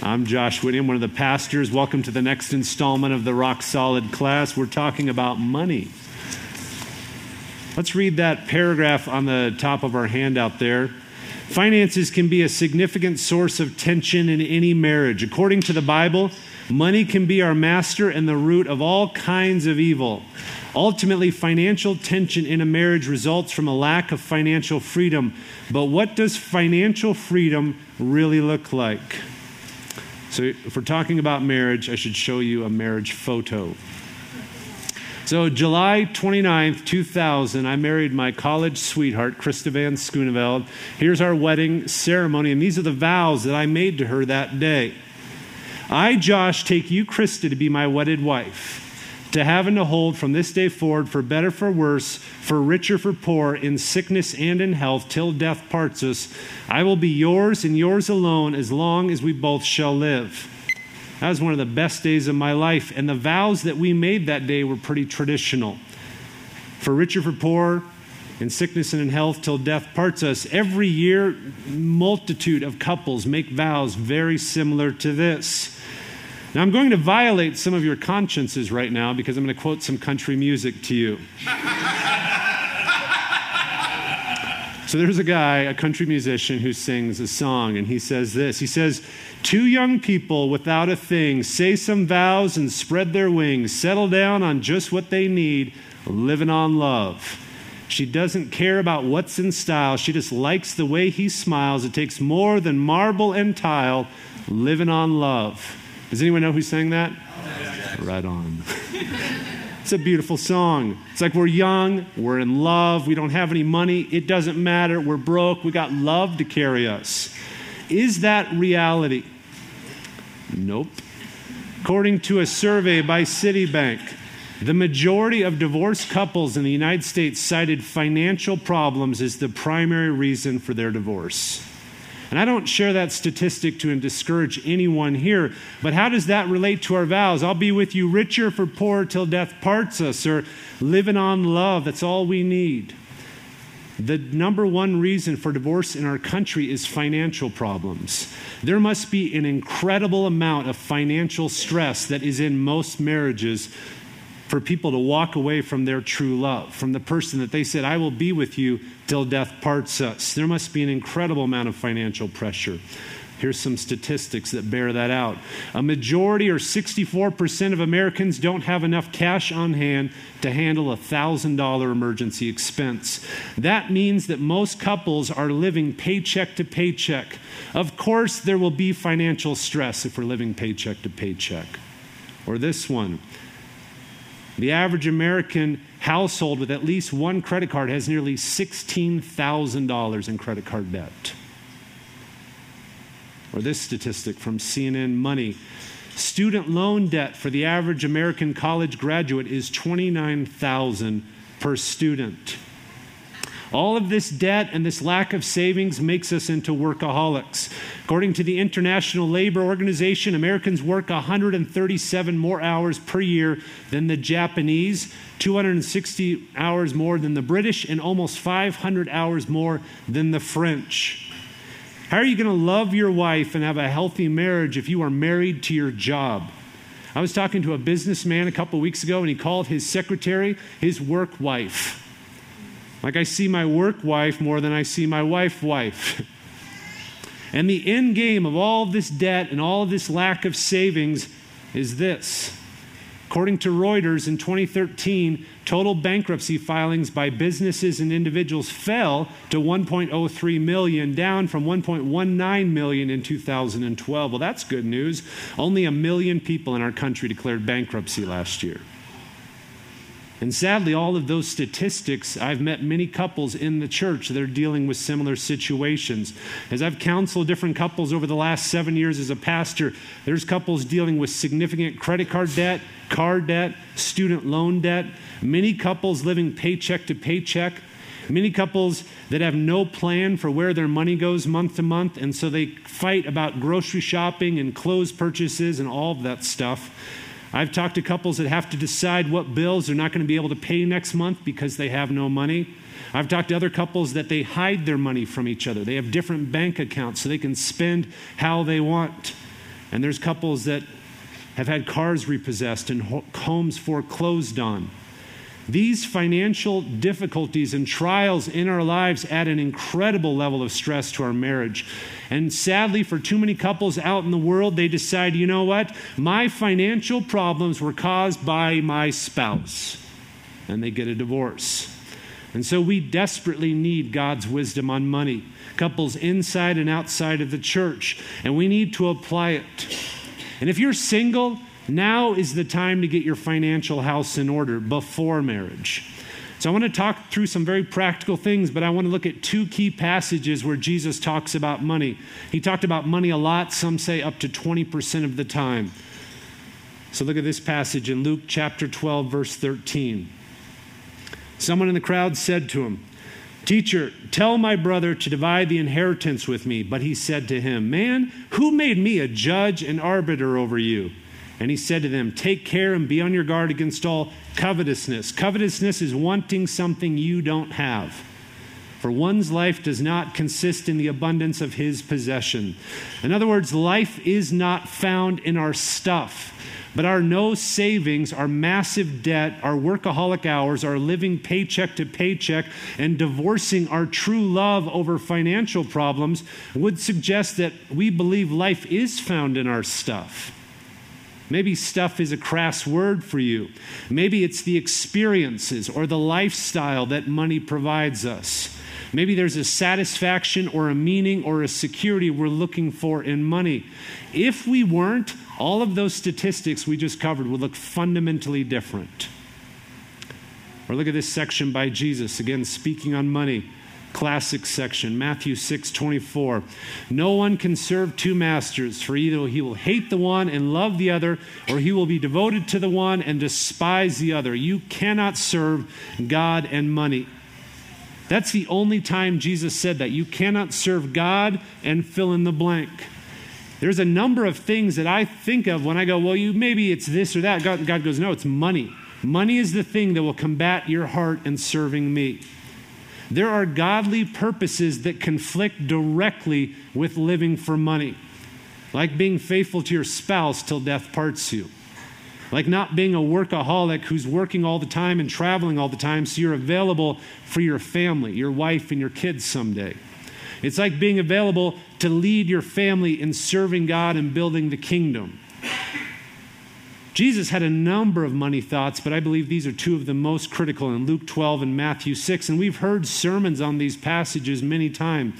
I'm Josh Whitty. I'm one of the pastors. Welcome to the next installment of the Rock Solid class. We're talking about money. Let's read that paragraph on the top of our handout there. Finances can be a significant source of tension in any marriage. According to the Bible, money can be our master and the root of all kinds of evil. Ultimately, financial tension in a marriage results from a lack of financial freedom. But what does financial freedom really look like? So if we're talking about marriage, I should show you a marriage photo. So July 29th, 2000, I married my college sweetheart, Krista Van Schooneveld. Here's our wedding ceremony, and these are the vows that I made to her that day. I, Josh, take you, Krista, to be my wedded wife, to have and to hold from this day forward, for better, for worse, for richer, for poor, in sickness and in health, till death parts us. I will be yours and yours alone as long as we both shall live. That was one of the best days of my life, and the vows that we made that day were pretty traditional. For richer, for poor, in sickness and in health, till death parts us. Every year, multitude of couples make vows very similar to this. Now, I'm going to violate some of your consciences right now because I'm going to quote some country music to you. So there's a guy, a country musician, who sings a song, and he says this. He says, "Two young people without a thing say some vows and spread their wings, settle down on just what they need, living on love. She doesn't care about what's in style. She just likes the way he smiles. It takes more than marble and tile, living on love." Does anyone know who sang that? Right on. It's a beautiful song. It's like we're young, we're in love, we don't have any money, it doesn't matter, we're broke, we got love to carry us. Is that reality? Nope. According to a survey by Citibank, the majority of divorced couples in the United States cited financial problems as the primary reason for their divorce. And I don't share that statistic to discourage anyone here, but how does that relate to our vows? I'll be with you richer, for poor, till death parts us, or living on love. That's all we need. The number one reason for divorce in our country is financial problems. There must be an incredible amount of financial stress that is in most marriages for people to walk away from their true love, from the person that they said, "I will be with you till death parts us." There must be an incredible amount of financial pressure. Here's some statistics that bear that out. A majority, or 64% of Americans, don't have enough cash on hand to handle a $1,000 emergency expense. That means that most couples are living paycheck to paycheck. Of course, there will be financial stress if we're living paycheck to paycheck. Or this one. The average American household with at least one credit card has nearly $16,000 in credit card debt. Or this statistic from CNN Money. Student loan debt for the average American college graduate is $29,000 per student. All of this debt and this lack of savings makes us into workaholics. According to the International Labor Organization, Americans work 137 more hours per year than the Japanese, 260 hours more than the British, and almost 500 hours more than the French. How are you going to love your wife and have a healthy marriage if you are married to your job? I was talking to a businessman a couple weeks ago, and he called his secretary his work wife. Like, I see my work wife more than I see my wife. And the end game of all of this debt and all of this lack of savings is this. According to Reuters, in 2013, total bankruptcy filings by businesses and individuals fell to 1.03 million, down from 1.19 million in 2012. Well, that's good news. Only 1 million people in our country declared bankruptcy last year. And sadly, all of those statistics, I've met many couples in the church that are dealing with similar situations. As I've counseled different couples over the last 7 years as a pastor, there's couples dealing with significant credit card debt, car debt, student loan debt, many couples living paycheck to paycheck, many couples that have no plan for where their money goes month to month, and so they fight about grocery shopping and clothes purchases and all of that stuff. I've talked to couples that have to decide what bills they're not going to be able to pay next month because they have no money. I've talked to other couples that they hide their money from each other. They have different bank accounts so they can spend how they want. And there's couples that have had cars repossessed and homes foreclosed on. These financial difficulties and trials in our lives add an incredible level of stress to our marriage. And sadly, for too many couples out in the world, they decide, you know what? My financial problems were caused by my spouse. And they get a divorce. And so we desperately need God's wisdom on money. Couples inside and outside of the church. And we need to apply it. And if you're single, now is the time to get your financial house in order before marriage. So I want to talk through some very practical things, but I want to look at two key passages where Jesus talks about money. He talked about money a lot, some say up to 20% of the time. So look at this passage in Luke chapter 12, verse 13. Someone in the crowd said to him, "Teacher, tell my brother to divide the inheritance with me." But he said to him, "Man, who made me a judge and arbiter over you?" And he said to them, "Take care and be on your guard against all covetousness." Covetousness is wanting something you don't have. For one's life does not consist in the abundance of his possession. In other words, life is not found in our stuff. But our no savings, our massive debt, our workaholic hours, our living paycheck to paycheck, and divorcing our true love over financial problems would suggest that we believe life is found in our stuff. Maybe stuff is a crass word for you. Maybe it's the experiences or the lifestyle that money provides us. Maybe there's a satisfaction or a meaning or a security we're looking for in money. If we weren't, all of those statistics we just covered would look fundamentally different. Or look at this section by Jesus, again speaking on money. Classic section, Matthew 6:24. "No one can serve two masters, for either he will hate the one and love the other, or he will be devoted to the one and despise the other. You cannot serve God and money." That's the only time Jesus said that. You cannot serve God and fill in the blank. There's a number of things that I think of when I go, well, maybe it's this or that. God goes, no, it's money. Money is the thing that will combat your heart in serving me. There are godly purposes that conflict directly with living for money, like being faithful to your spouse till death parts you. Like not being a workaholic who's working all the time and traveling all the time so you're available for your family, your wife, and your kids someday. It's like being available to lead your family in serving God and building the kingdom. Jesus had a number of money thoughts, but I believe these are two of the most critical in Luke 12 and Matthew 6. And we've heard sermons on these passages many times.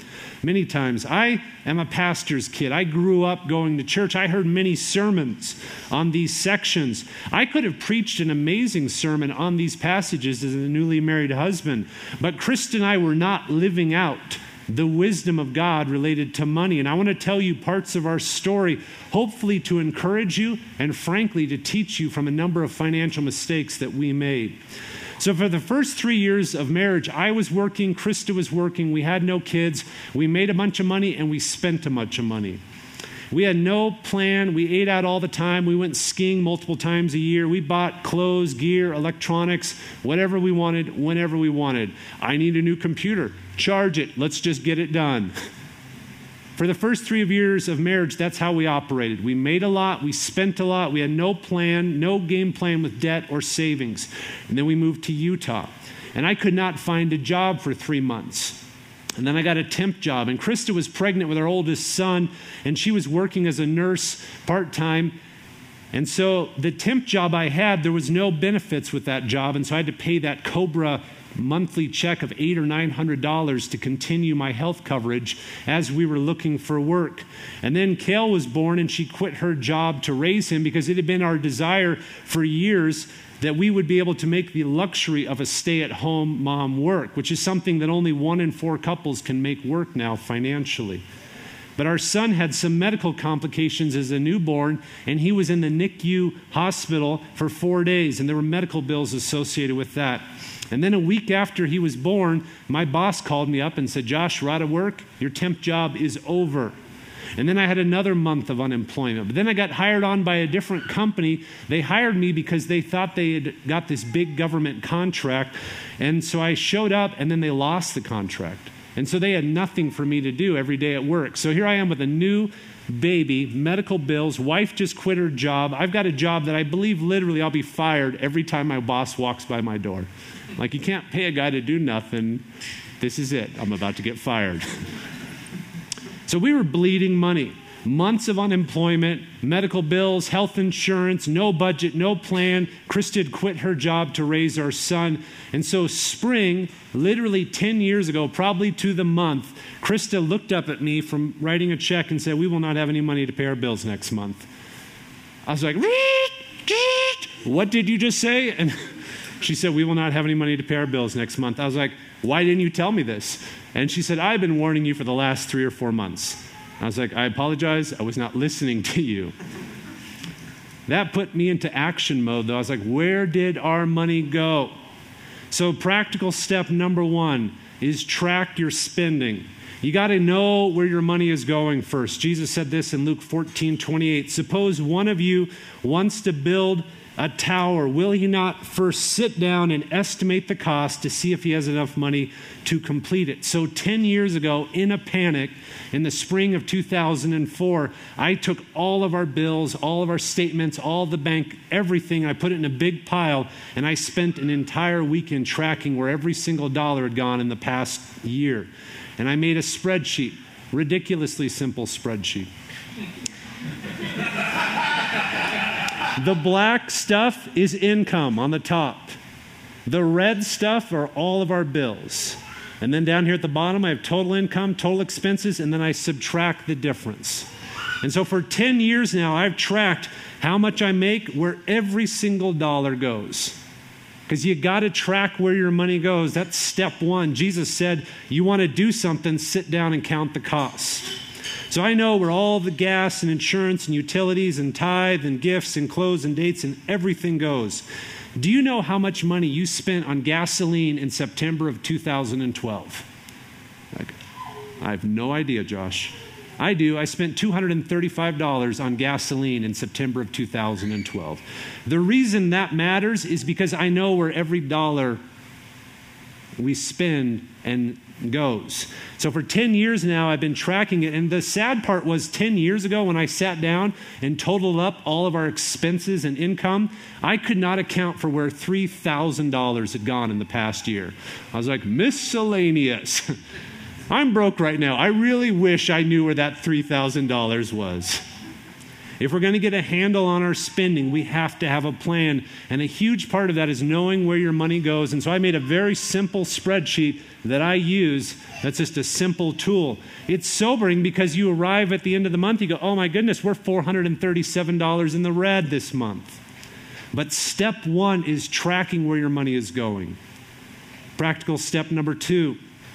I am a pastor's kid. I grew up going to church. I heard many sermons on these sections. I could have preached an amazing sermon on these passages as a newly married husband, but Krista and I were not living out the wisdom of God related to money. And I want to tell you parts of our story, hopefully to encourage you and frankly to teach you from a number of financial mistakes that we made. So for the first 3 years of marriage, I was working, Krista was working, we had no kids, we made a bunch of money and we spent a bunch of money. We had no plan. We ate out all the time. We went skiing multiple times a year. We bought clothes, gear, electronics, whatever we wanted, whenever we wanted. I need a new computer. Charge it. Let's just get it done. For the first 3 years of marriage, that's how we operated. We made a lot. We spent a lot. We had no plan, no game plan with debt or savings. And then we moved to Utah. And I could not find a job for 3 months. And then I got a temp job, and Krista was pregnant with our oldest son, and she was working as a nurse part-time. And so the temp job I had, there was no benefits with that job, and so I had to pay that COBRA monthly check of $800 or $900 to continue my health coverage as we were looking for work. And then Kale was born, and she quit her job to raise him because it had been our desire for years that we would be able to make the luxury of a stay-at-home mom work, which is something that only 1 in 4 couples can make work now financially. But our son had some medical complications as a newborn, and he was in the NICU hospital for 4 days, and there were medical bills associated with that. And then a week after he was born, my boss called me up and said, "Josh, we're out of work. Your temp job is over." And then I had another month of unemployment. But then I got hired on by a different company. They hired me because they thought they had got this big government contract. And so I showed up, and then they lost the contract. And so they had nothing for me to do every day at work. So here I am with a new baby, medical bills, wife just quit her job. I've got a job that I believe literally I'll be fired every time my boss walks by my door. Like, you can't pay a guy to do nothing. This is it. I'm about to get fired. So we were bleeding money. Months of unemployment, medical bills, health insurance, no budget, no plan. Krista had quit her job to raise our son. And so spring, literally 10 years ago, probably to the month, Krista looked up at me from writing a check and said, "We will not have any money to pay our bills next month." I was like, "What did you just say?" And she said, "We will not have any money to pay our bills next month." I was like, "Why didn't you tell me this?" And she said, "I've been warning you for the last 3 or 4 months." I was like, "I apologize. I was not listening to you." That put me into action mode, though. I was like, where did our money go? So practical step number 1 is track your spending. You got to know where your money is going first. Jesus said this in Luke 14:28. "Suppose one of you wants to build a tower. Will he not first sit down and estimate the cost to see if he has enough money to complete it?" So 10 years ago, in a panic, in the spring of 2004, I took all of our bills, all of our statements, all the bank, everything. I put it in a big pile, and I spent an entire weekend tracking where every single dollar had gone in the past year. And I made a spreadsheet, ridiculously simple spreadsheet. The black stuff is income on the top. The red stuff are all of our bills. And then down here at the bottom, I have total income, total expenses, and then I subtract the difference. And so for 10 years now, I've tracked how much I make, where every single dollar goes. Because you got to track where your money goes. That's step 1. Jesus said, you want to do something, sit down and count the cost. So I know where all the gas and insurance and utilities and tithe and gifts and clothes and dates and everything goes. Do you know how much money you spent on gasoline in September of 2012? I have no idea, Josh. I do. I spent $235 on gasoline in September of 2012. The reason that matters is because I know where every dollar we spend and goes. So for 10 years now, I've been tracking it. And the sad part was 10 years ago when I sat down and totaled up all of our expenses and income, I could not account for where $3,000 had gone in the past year. I was like, miscellaneous. I'm broke right now. I really wish I knew where that $3,000 was. If we're going to get a handle on our spending, we have to have a plan. And a huge part of that is knowing where your money goes. And so I made a very simple spreadsheet that I use. That's just a simple tool. It's sobering because you arrive at the end of the month, you go, oh my goodness, we're $437 in the red this month. But step 1 is tracking where your money is going. Practical step number 2.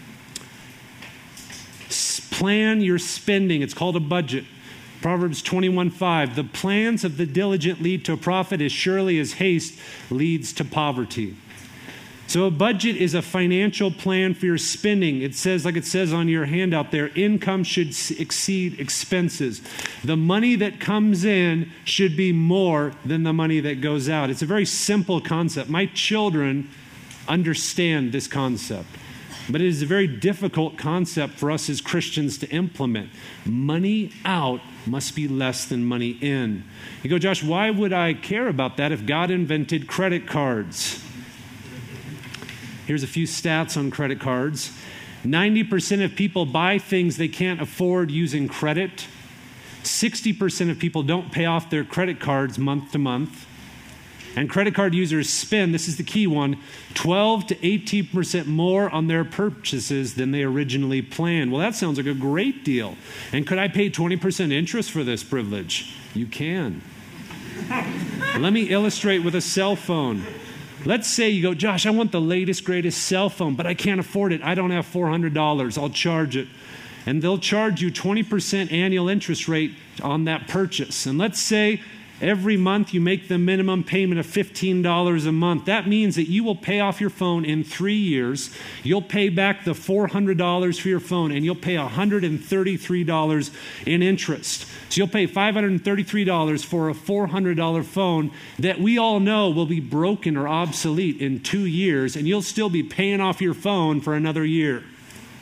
Plan your spending. It's called a budget. Proverbs 21:5, the plans of the diligent lead to a profit as surely as haste leads to poverty. So a budget is a financial plan for your spending. It says, like it says on your handout there, income should exceed expenses. The money that comes in should be more than the money that goes out. It's a very simple concept. My children understand this concept. But it is a very difficult concept for us as Christians to implement. Money out must be less than money in. You go, Josh, why would I care about that if God invented credit cards? Here's a few stats on credit cards. 90% of people buy things they can't afford using credit. 60% of people don't pay off their credit cards month to month. And credit card users spend, this is the key one, 12 to 18% more on their purchases than they originally planned. Well, that sounds like a great deal. And could I pay 20% interest for this privilege? You can. Let me illustrate with a cell phone. Let's say you go, Josh, I want the latest, greatest cell phone, but I can't afford it. I don't have $400. I'll charge it. And they'll charge you 20% annual interest rate on that purchase. And let's say every month you make the minimum payment of $15 a month. That means that you will pay off your phone in 3 years. You'll pay back the $400 for your phone, and you'll pay $133 in interest. So you'll pay $533 for a $400 phone that we all know will be broken or obsolete in 2 years, and you'll still be paying off your phone for another year.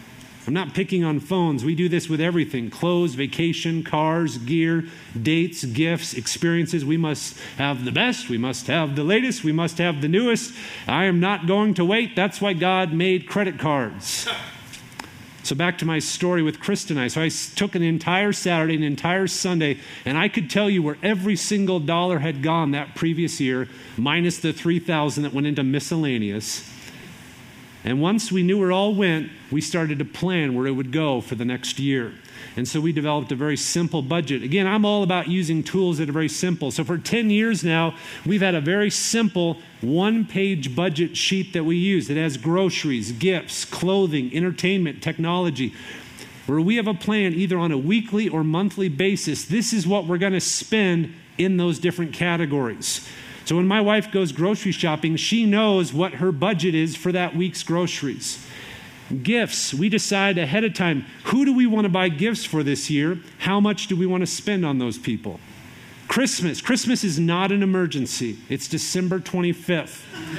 I'm not picking on phones. We do this with everything: clothes, vacation, cars, gear, dates, gifts, experiences. We must have the best. We must have the latest. We must have the newest. I am not going to wait. That's why God made credit cards. So back to my story with Krista and I. So I took an entire Saturday, an entire Sunday, and I could tell you where every single dollar had gone that previous year, minus the $3,000 that went into miscellaneous. And once we knew where it all went, we started to plan where it would go for the next year. And so we developed a very simple budget. Again, I'm all about using tools that are very simple. So for 10 years now, we've had a very simple one-page budget sheet that we use. It has groceries, gifts, clothing, entertainment, technology, where we have a plan either on a weekly or monthly basis. This is what we're going to spend in those different categories. So when my wife goes grocery shopping, she knows what her budget is for that week's groceries. Gifts, we decide ahead of time, who do we want to buy gifts for this year? How much do we want to spend on those people? Christmas is not an emergency. It's December 25th.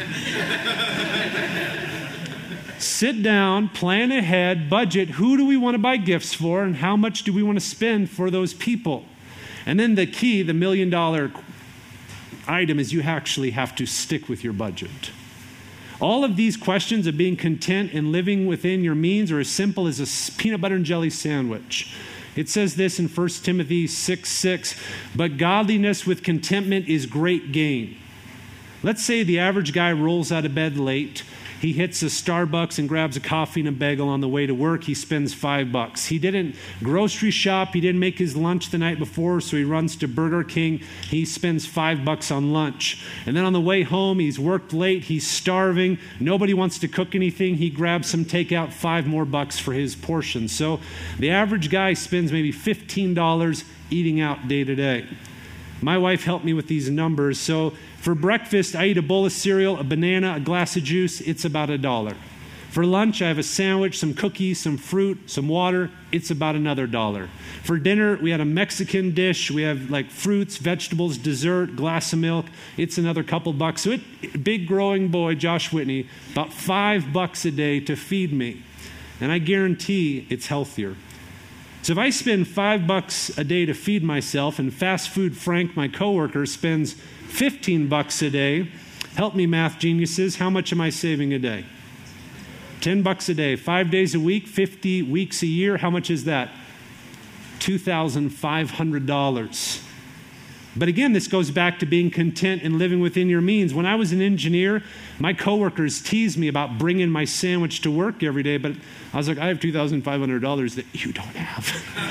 Sit down, plan ahead, budget, who do we want to buy gifts for, and how much do we want to spend for those people? And then the key, the $1 million item, is you actually have to stick with your budget. All of these questions of being content and living within your means are as simple as a peanut butter and jelly sandwich. It says this in 1 Timothy 6:6, but godliness with contentment is great gain. Let's say the average guy rolls out of bed late. He hits a Starbucks and grabs a coffee and a bagel on the way to work. He spends $5. He didn't grocery shop. He didn't make his lunch the night before, so he runs to Burger King. He spends $5 on lunch. And then on the way home, he's worked late. He's starving. Nobody wants to cook anything. He grabs some takeout, $5 more for his portion. So the average guy spends maybe $15 eating out day to day. My wife helped me with these numbers. So for breakfast, I eat a bowl of cereal, a banana, a glass of juice. It's about $1. For lunch, I have a sandwich, some cookies, some fruit, some water. It's about another $1. For dinner, we had a Mexican dish. We have like fruits, vegetables, dessert, glass of milk. It's another couple bucks. So big growing boy, Josh Whitney, about $5 a day to feed me. And I guarantee it's healthier. So if I spend $5 a day to feed myself, and Fast Food Frank, my coworker, spends $15 a day, help me math geniuses, how much am I saving a day? $10 a day, 5 days a week, 50 weeks a year. How much is that? $2,500. But again, this goes back to being content and living within your means. When I was an engineer, my coworkers teased me about bringing my sandwich to work every day, but I was like, I have $2,500 that you don't have.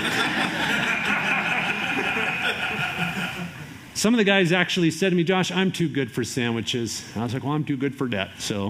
Some of the guys actually said to me, Josh, I'm too good for sandwiches. I was like, well, I'm too good for debt, so.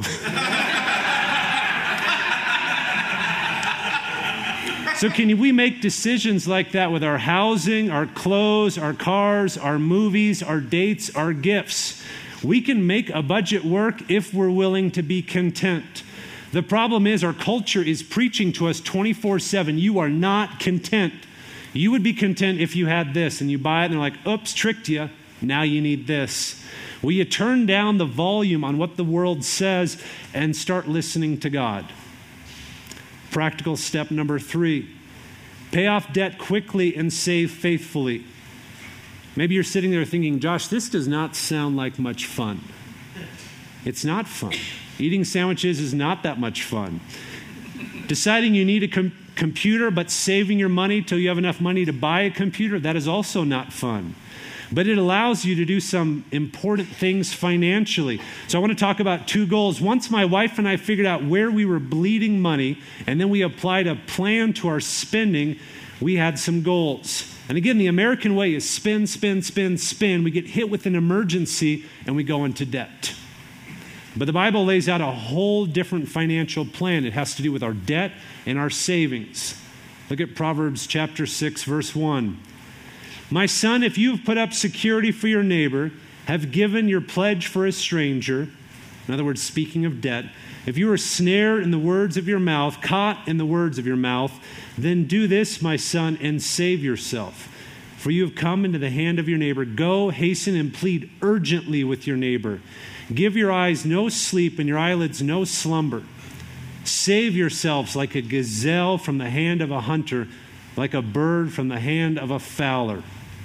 So can we make decisions like that with our housing, our clothes, our cars, our movies, our dates, our gifts? We can make a budget work if we're willing to be content. The problem is our culture is preaching to us 24/7. You are not content. You would be content if you had this, and you buy it and they're like, oops, tricked you. Now you need this. Will you turn down the volume on what the world says and start listening to God? Practical step number 3, pay off debt quickly and save faithfully. Maybe you're sitting there thinking, Josh, this does not sound like much fun. It's not fun. Eating sandwiches is not that much fun. Deciding you need a computer but saving your money till you have enough money to buy a computer, that is also not fun. But it allows you to do some important things financially. So I want to talk about 2 goals. Once my wife and I figured out where we were bleeding money, and then we applied a plan to our spending, we had some goals. And again, the American way is spend, spend, spend, spend. We get hit with an emergency and we go into debt. But the Bible lays out a whole different financial plan. It has to do with our debt and our savings. Look at Proverbs chapter 6, verse 1. My son, if you have put up security for your neighbor, have given your pledge for a stranger, in other words, speaking of debt, if you are snared in the words of your mouth, caught in the words of your mouth, then do this, my son, and save yourself. For you have come into the hand of your neighbor. Go, hasten, and plead urgently with your neighbor. Give your eyes no sleep and your eyelids no slumber. Save yourselves like a gazelle from the hand of a hunter, like a bird from the hand of a fowler.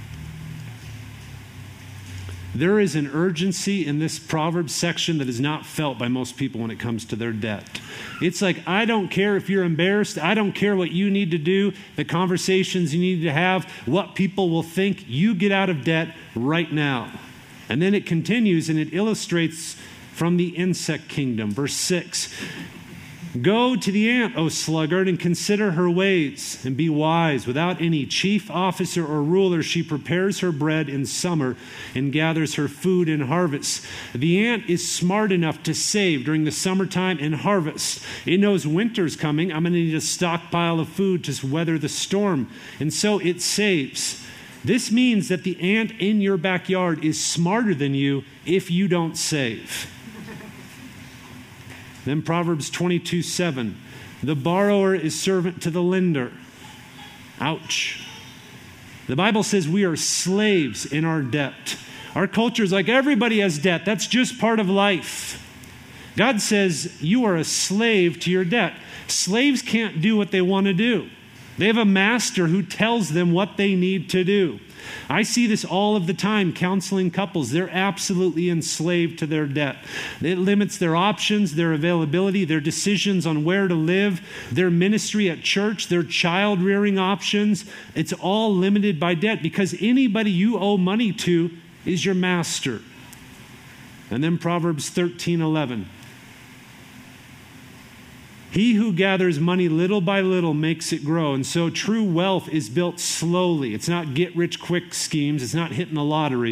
There is an urgency in this Proverbs section that is not felt by most people when it comes to their debt. It's like, I don't care if you're embarrassed. I don't care what you need to do, the conversations you need to have, what people will think. You get out of debt right now. And then it continues and it illustrates from the insect kingdom. Verse 6, go to the ant, O sluggard, and consider her ways, and be wise. Without any chief officer or ruler, she prepares her bread in summer and gathers her food in harvest. The ant is smart enough to save during the summertime and harvest. It knows winter's coming. I'm going to need a stockpile of food to weather the storm. And so it saves. This means that the ant in your backyard is smarter than you if you don't save. Then Proverbs 22:7, the borrower is servant to the lender. Ouch. The Bible says we are slaves in our debt. Our culture is like, everybody has debt. That's just part of life. God says you are a slave to your debt. Slaves can't do what they want to do. They have a master who tells them what they need to do. I see this all of the time counseling couples. They're absolutely enslaved to their debt. It limits their options, their availability, their decisions on where to live, their ministry at church, their child rearing options. It's all limited by debt because anybody you owe money to is your master. And then Proverbs 13:11. He who gathers money little by little makes it grow. And so true wealth is built slowly. It's not get-rich-quick schemes. It's not hitting the lottery.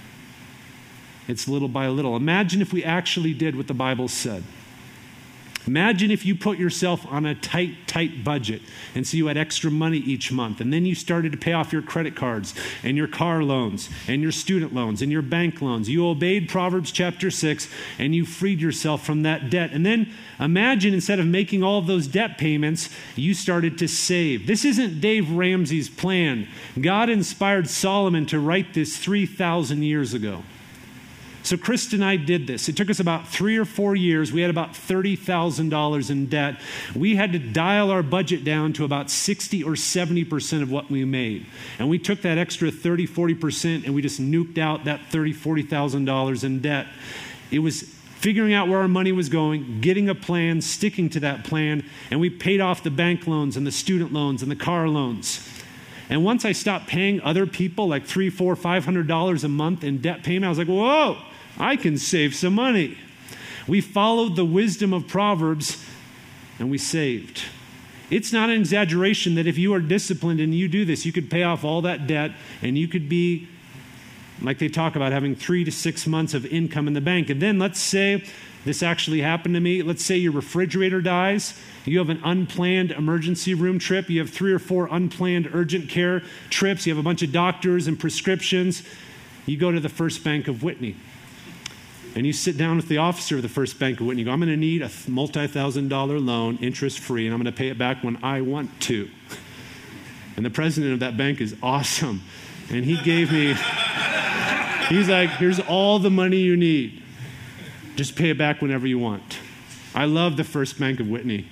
It's little by little. Imagine if we actually did what the Bible said. Imagine if you put yourself on a tight budget, and so you had extra money each month, and then you started to pay off your credit cards and your car loans and your student loans and your bank loans. You obeyed Proverbs chapter 6, and you freed yourself from that debt. And then imagine instead of making all of those debt payments, you started to save. This isn't Dave Ramsey's plan. God inspired Solomon to write this 3,000 years ago. So Chris and I did this. It took us about 3 or 4 years. We had about $30,000 in debt. We had to dial our budget down to about 60 or 70% of what we made. And we took that extra 30, 40% and we just nuked out that $30,000, $40,000 in debt. It was figuring out where our money was going, getting a plan, sticking to that plan, and we paid off the bank loans and the student loans and the car loans. And once I stopped paying other people like $300, $400, $500 a month in debt payment, I was like, whoa, I can save some money. We followed the wisdom of Proverbs and we saved. It's not an exaggeration that if you are disciplined and you do this, you could pay off all that debt and you could be, like they talk about, having 3 to 6 months of income in the bank. And then let's say this actually happened to me. Let's say your refrigerator dies. You have an unplanned emergency room trip. You have 3 or 4 unplanned urgent care trips. You have a bunch of doctors and prescriptions. You go to the First Bank of Whitney. And you sit down with the officer of the First Bank of Whitney. You go, I'm going to need a multi-$1,000 loan, interest-free, and I'm going to pay it back when I want to. And the president of that bank is awesome. And he gave me, he's like, here's all the money you need. Just pay it back whenever you want. I love the First Bank of Whitney.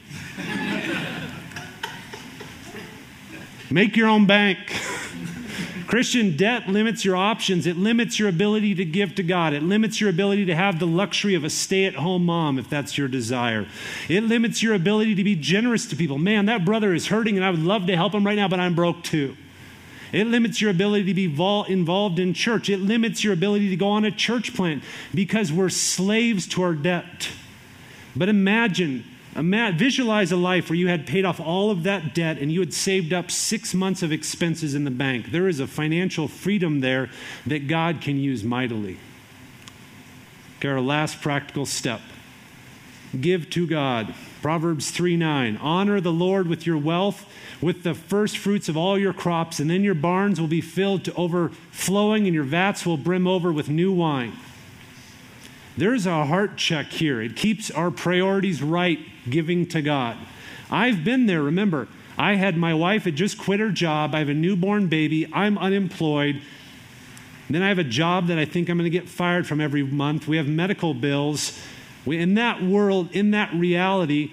Make your own bank. Christian, debt limits your options. It limits your ability to give to God. It limits your ability to have the luxury of a stay-at-home mom if that's your desire. It limits your ability to be generous to people. Man, that brother is hurting and I would love to help him right now, but I'm broke too. It limits your ability to be involved in church. It limits your ability to go on a church plant because we're slaves to our debt. But visualize a life where you had paid off all of that debt and you had saved up 6 months of expenses in the bank. There is a financial freedom there that God can use mightily. Okay, our last practical step. Give to God. Proverbs 3:9. Honor the Lord with your wealth, with the first fruits of all your crops, and then your barns will be filled to overflowing and your vats will brim over with new wine. There's a heart check here. It keeps our priorities right, giving to God. I've been there. Remember, my wife had just quit her job. I have a newborn baby. I'm unemployed. Then I have a job that I think I'm going to get fired from every month. We have medical bills. In that world, in that reality,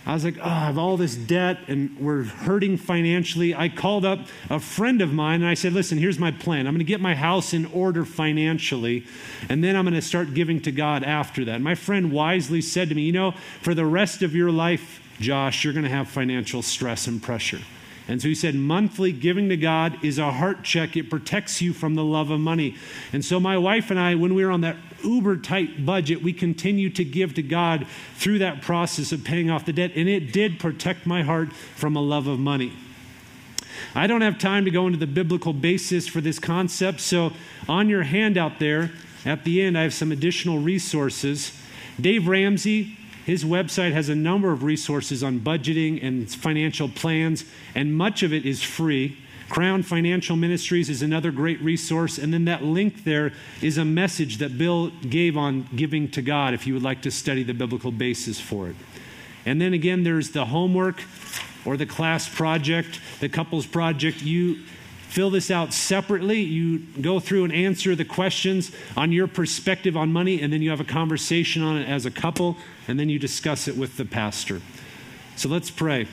I was like, oh, I have all this debt and we're hurting financially. I called up a friend of mine and I said, listen, here's my plan. I'm going to get my house in order financially, and then I'm going to start giving to God after that. And my friend wisely said to me, you know, for the rest of your life, Josh, you're going to have financial stress and pressure. And so he said, monthly giving to God is a heart check. It protects you from the love of money. And so my wife and I, when we were on that uber tight budget, we continued to give to God through that process of paying off the debt. And it did protect my heart from a love of money. I don't have time to go into the biblical basis for this concept. So on your handout there, at the end, I have some additional resources. Dave Ramsey, his website has a number of resources on budgeting and financial plans, and much of it is free. Crown Financial Ministries is another great resource. And then that link there is a message that Bill gave on giving to God if you would like to study the biblical basis for it. And then again, there's the homework or the class project, the couples project. You fill this out separately. You go through and answer the questions on your perspective on money, and then you have a conversation on it as a couple, and then you discuss it with the pastor. So let's pray.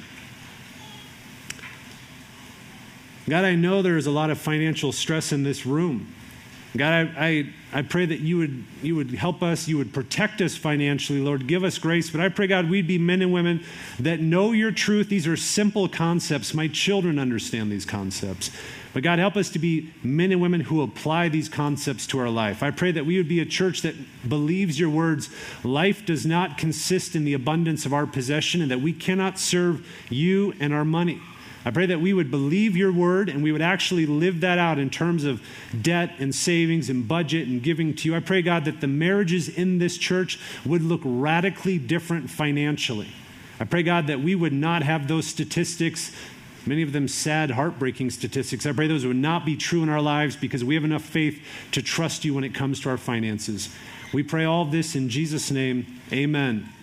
God, I know there is a lot of financial stress in this room. God, I pray that you would help us, you would protect us financially, Lord. Give us grace. But I pray, God, we'd be men and women that know your truth. These are simple concepts. My children understand these concepts. But God, help us to be men and women who apply these concepts to our life. I pray that we would be a church that believes your words. Life does not consist in the abundance of our possession, and that we cannot serve you and our money. I pray that we would believe your word and we would actually live that out in terms of debt and savings and budget and giving to you. I pray, God, that the marriages in this church would look radically different financially. I pray, God, that we would not have those statistics, many of them sad, heartbreaking statistics. I pray those would not be true in our lives because we have enough faith to trust you when it comes to our finances. We pray all of this in Jesus' name. Amen.